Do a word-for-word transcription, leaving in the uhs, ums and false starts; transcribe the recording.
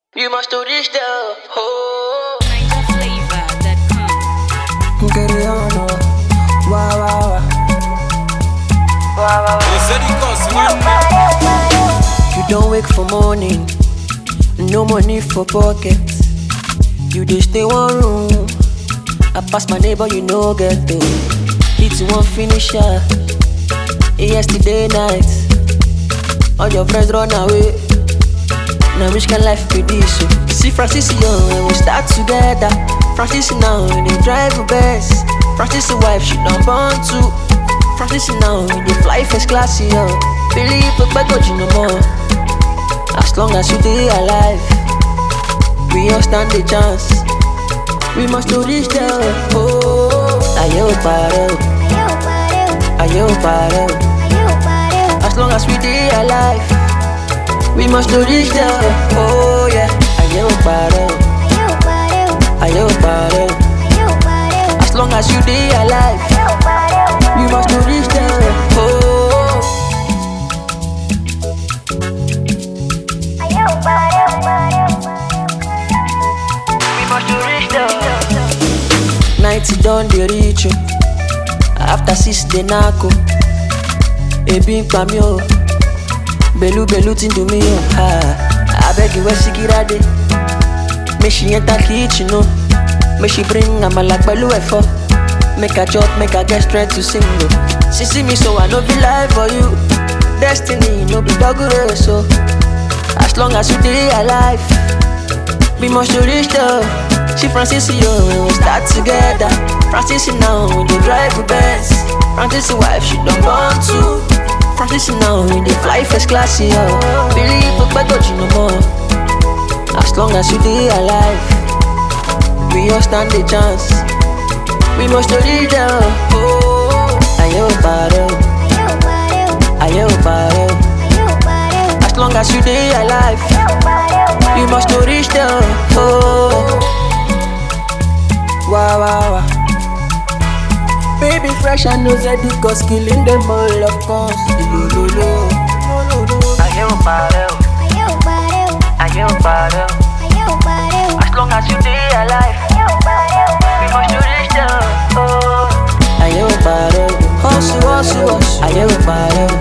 You must do this though. Oh. Niger flavor that comes. Get it on, oh. Wow, wow, wow. Wow, wow, wow. You don't wake for morning, no money for pocket. You just stay one room. I pass my neighbor, you know get to. It's one finisher. Yesterday night, all your friends run away. Now which kind life be this? So see Francis young when we start together. Francis now they drive the best. Francis wife she done born too. Francis now they fly first class yo. Believe but but you no more. As long as you stay alive, we all stand a chance. We must do this there. Oh, ayo pare, ayo pare. As long as we stay alive, we must do this there. Oh yeah, ayo pare, ayo pare. As long as you stay alive, we must do this there. Oh, We must do this though. ninety done the reach you. After six they narco. Ebi npa mi o. Belu belu tin do me o. Ah, I beg you, where she get a day? Make she enter kitchen no. Make she bring amala pẹ̀lú ẹ̀fọ́. Make her jump, make her get straight to sing no. She see me so I no be lie for you. Destiny no be dog race so. As long as you stay alive, we must do this though. She Francis yo when we start together. Francis now they drive the best. Francis wife she done born too. Francis now they fly first class yo. Believe but but you no more. As long as you stay alive, we all stand a chance. We must do this though. Oh, ayo pare, ayo pare. As long as you stay alive, you must do this though. Oh. Wow, wow, wow. Baby fresh and no zeddy cause killing them all of course. Lo, lo, lo. Ayo pare, ayo pare. As long as you stay alive, we must do this though. Oh. Ayo pare, hustle, hustle, hustle. Ayo pare,